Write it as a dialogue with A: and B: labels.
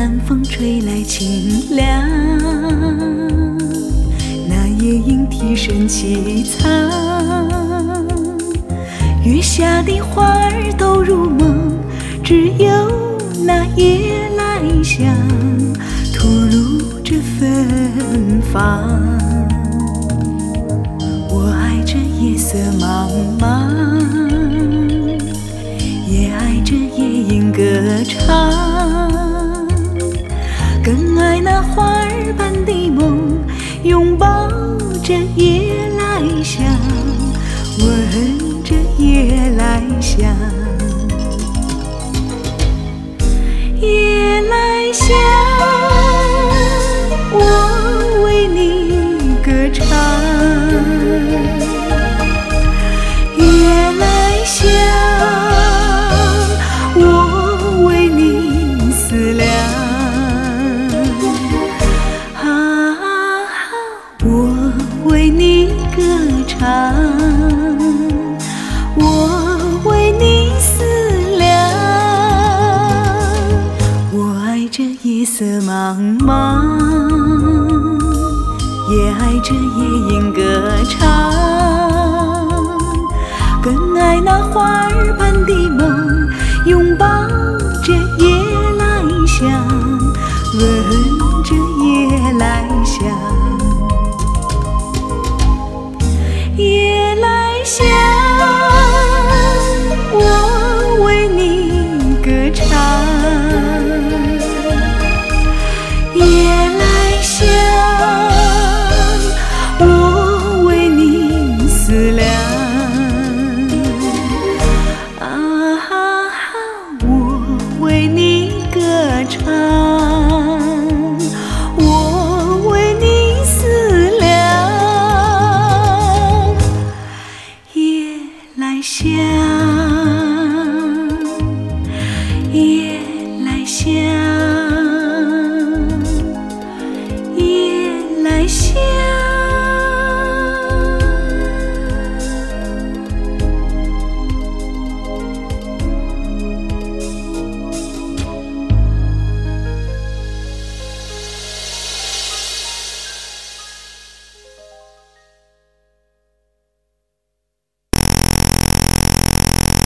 A: 南风吹来清凉，那夜莺啼声凄惨。月下的花儿都入梦，只有那夜来香吐露着芬芳。我爱这夜色茫茫，也爱这夜莺歌唱，更爱那花儿般的梦，拥抱着夜来香，闻着夜来香。夜来香，我为你歌唱。夜来香，我为你思量。我为你歌唱，我为你思量。我爱这夜色茫茫，也爱这夜莺歌唱，更爱那花儿